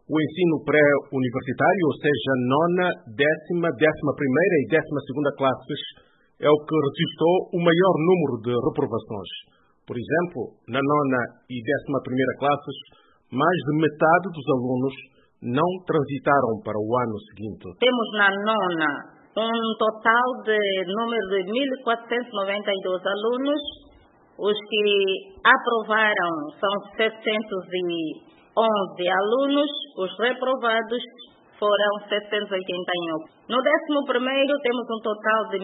O ensino pré-universitário, ou seja, nona, décima, 11ª e 12ª classes, é o que registrou o maior número de reprovações. Por exemplo, na nona e 11ª classes, mais de metade dos alunos não transitaram para o ano seguinte. Temos na nona um total de número de 1.492 alunos. Os que aprovaram são 711 alunos, os reprovados foram 781. No 11º temos um total de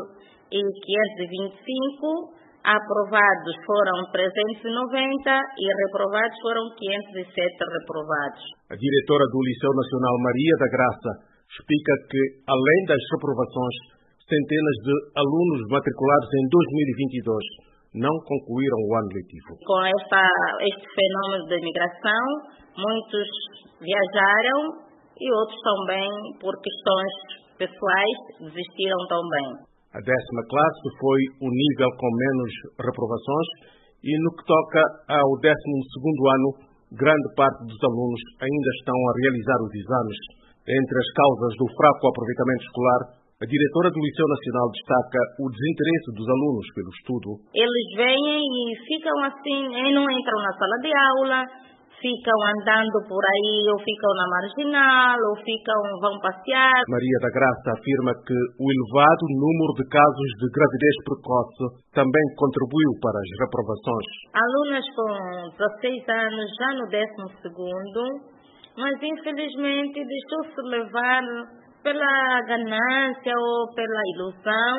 1.525, aprovados foram 390 e reprovados foram 507 reprovados. A diretora do Liceu Nacional Maria da Graça explica que, além das reprovações, centenas de alunos matriculados em 2022 não concluíram o ano letivo. Com este fenômeno de migração, muitos viajaram e outros também, por questões pessoais, desistiram também. A 10ª classe foi o nível com menos reprovações e, no que toca ao 12º ano, grande parte dos alunos ainda estão a realizar os exames. Entre as causas do fraco aproveitamento escolar, a diretora do Liceu Nacional destaca o desinteresse dos alunos pelo estudo. Eles vêm e ficam assim, não entram na sala de aula, ficam andando por aí, ou ficam na marginal, ou vão passear. Maria da Graça afirma que o elevado número de casos de gravidez precoce também contribuiu para as reprovações. Alunas com 16 anos, já no 12º, mas infelizmente deixou-se levar pela ganância ou pela ilusão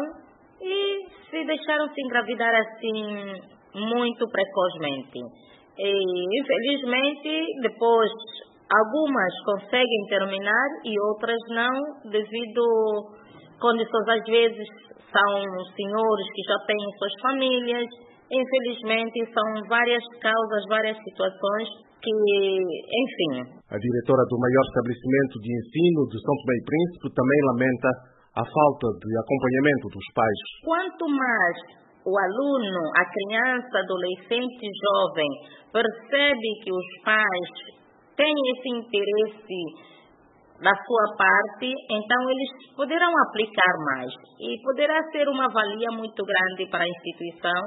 e se deixaram se engravidar assim muito precocemente. E, infelizmente, depois algumas conseguem terminar e outras não, devido a condições, às vezes são senhores que já têm suas famílias. Infelizmente, são várias causas, várias situações que, enfim. A diretora do maior estabelecimento de ensino de São Tomé e Príncipe também lamenta a falta de acompanhamento dos pais. Quanto mais o aluno, a criança, adolescente, jovem, percebe que os pais têm esse interesse da sua parte, então eles poderão aplicar mais e poderá ser uma valia muito grande para a instituição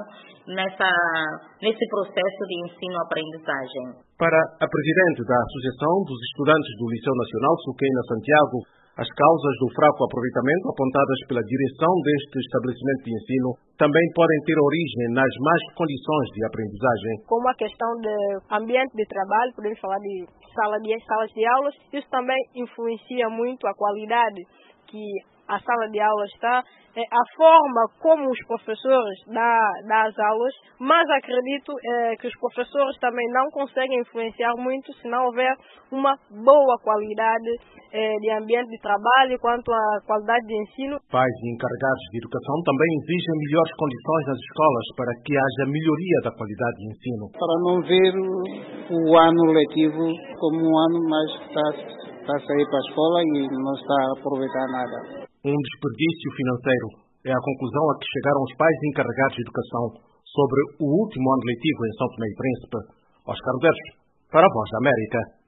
nesse processo de ensino-aprendizagem. Para a presidente da Associação dos Estudantes do Liceu Nacional, Suqueina Santiago, as causas do fraco aproveitamento apontadas pela direção deste estabelecimento de ensino também podem ter origem nas más condições de aprendizagem. Como a questão do ambiente de trabalho, podemos falar de salas de aulas, isso também influencia muito a qualidade que a sala de aula está, a forma como os professores dão as aulas, mas acredito que os professores também não conseguem influenciar muito se não houver uma boa qualidade de ambiente de trabalho quanto à qualidade de ensino. Pais e encarregados de educação também exigem melhores condições nas escolas para que haja melhoria da qualidade de ensino. Para não ver o ano letivo como um ano mais que está a sair para a escola e não está a aproveitar nada. Um desperdício financeiro é a conclusão a que chegaram os pais encarregados de educação sobre o último ano letivo em São Tomé e Príncipe. Oscar Medeiros, para a Voz da América.